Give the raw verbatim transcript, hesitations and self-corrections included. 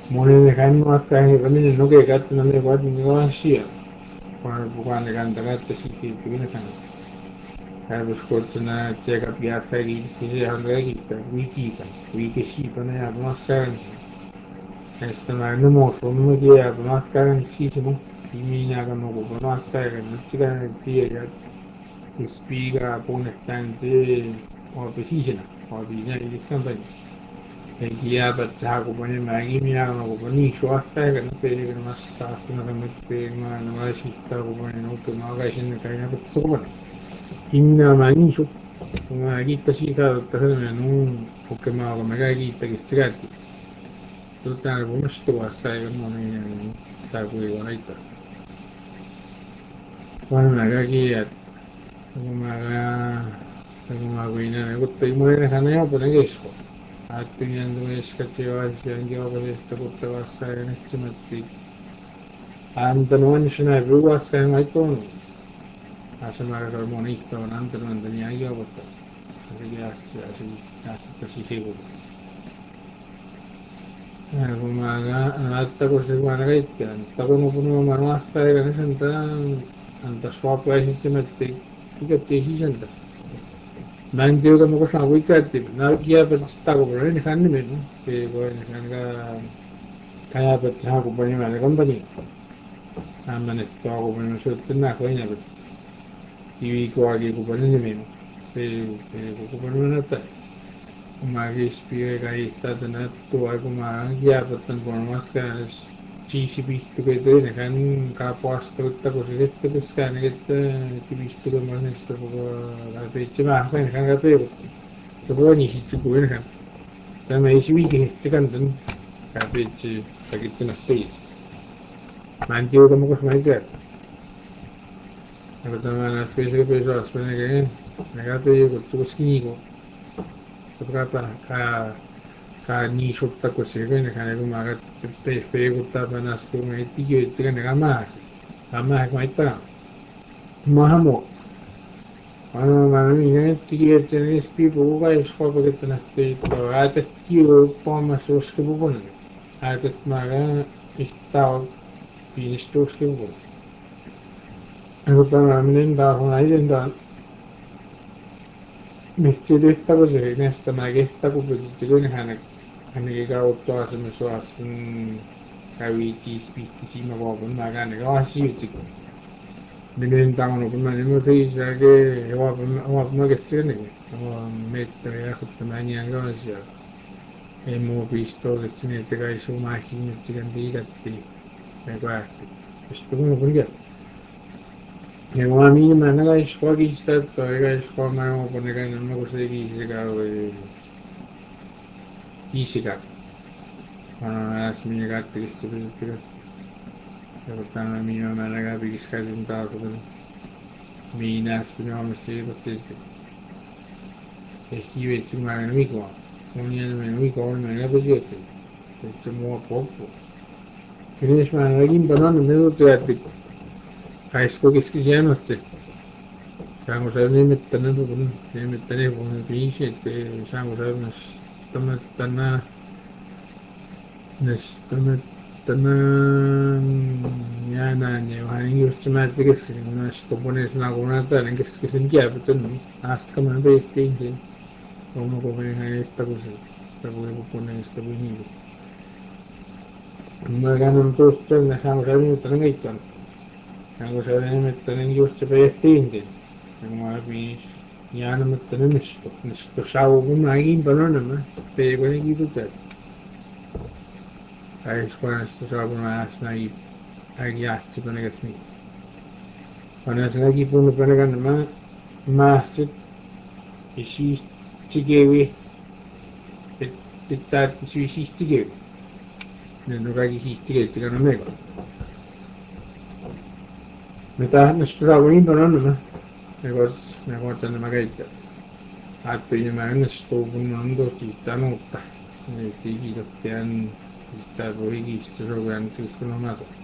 Mone kan masahe bani no ke gat na ne bad ni wa shia kwa bukan kan dagat si ki tu ne kan hai bus ko tna check up gas ka gi si han ga gi ta wiki kan wiki shi pa ne ya maska esta ma no mo so mo ge ya maska shi shi mo imi na ga no go maska ga no chi ga si ya ispiga pone stanze o pe shi shi na o bi ya gi kan ba Gia baccia come mai mi hanno come su aspetta non per il massa sono come per ma non la città come non tu no ga shin kai na baccia come inna ma ni su ma gitta si ka ta ne non o che ma come ga gitta che strati tutta come sto assai come ne sta qui con ita quando ma ga chi come ma ga come ma qui ne tutto i mo ne hanno io per che sco Attingendo escativaci anche questa tutta questa estimazione. Antanuan şuna bir vasıfın ayıptın. Aşamara kalmonu iktivan antanuan dünya yapıttı. Asıl yaşlı asıl yaşlı taşı şey buldu. Kumaga atta kursikuana kaikkiaan. Takunu punu manasta ja nisanta anta swap esittämätti ikatti sisältä. Mä en tiedä, onko koskaan kuitenkin. Nalkia petistä kun olen ihan nimen. Se voi ihan kaya petistä kun pani mä company. Amman että kun pani syöttää nää kuin näin. Kivi kuagi kun pani nimen. Se se kun pani näitä. Kumaga spiega kai tätä tuo kumaga kia petan kolmas G C pistu que kan kapuastuutta kun se sitten piskään että pistu kun mä niistä koko läpi mä kan kan läpi Keboni hichi kuin kan. Tämä ei suiki hichi kan tän. Kapichi pakitti na stage. Mantiu kamu kus maizat. Ako tama na space ko peso aspene ke. Nagapi kutsu kuskini ko. Kapka ka ka ni shopta ko sege ne kane ko maga pe pe kutta panas ko me tiyo tiga ne gama. Gama ko maita. Mahamo. Ano mami ne tiyo tiyo spi po ka isko pakitti na stage. Ate tiyo po masos ko po Ate maga istaw pinistos ko po. Ako tama namin da kung ayun da Mister esta ko sa nesta magesta ko po sa ni hanak hanigaw to as mo so as kawichi speak si mababon maga nagawa si yuti ko. Binenta ko no kuma nimo sai sa ke wa wa magesta ni ko mette ya ko tamani anga siya. Hemos visto che ce ne tengáis su máquina, gigante, me guardi. Questo come perché? E una minima non hai scuola stato, hai scuola ma non può negare non cosa di fisica o fisica. Ma non è la mia gatta che sto per dire. E portando la mia ma la capi che scade un tato per mi nascono queste cose. E scrive ci ma non mi qua. Non è nemmeno mi qua, non è per dire. Se ci muovo poco. Finish ma non è in banana, me lo trovo. Aisco che scriviamo te. Siamo stati mettendo con ne mettere con finisce e siamo stati stiamo stando ne stiamo stando ya na ne wani yurtsi ma tige si na sto pone na gona ta ne che si sentia betul hasta come be stinte come come ne sta così sta come pone sta bini ma ganno tutto ne siamo stati mettendo Siamo stati mettendo yurtsi be stinte Como vi ya no me tenemos esto, esto sabe como alguien para no más, pero con equipo tal. Ahí es cuando esto sabe como más ahí ahí ya se pone que sí. Cuando es un equipo no pone que más más se y si si que vi está si si si que no no que si si que te no me me está nuestro sabe para no más. Me vas me gusta no me cae. Attualmente sto punendo città nota, nei siti che hanno sta poi chi sto giocando sono nato.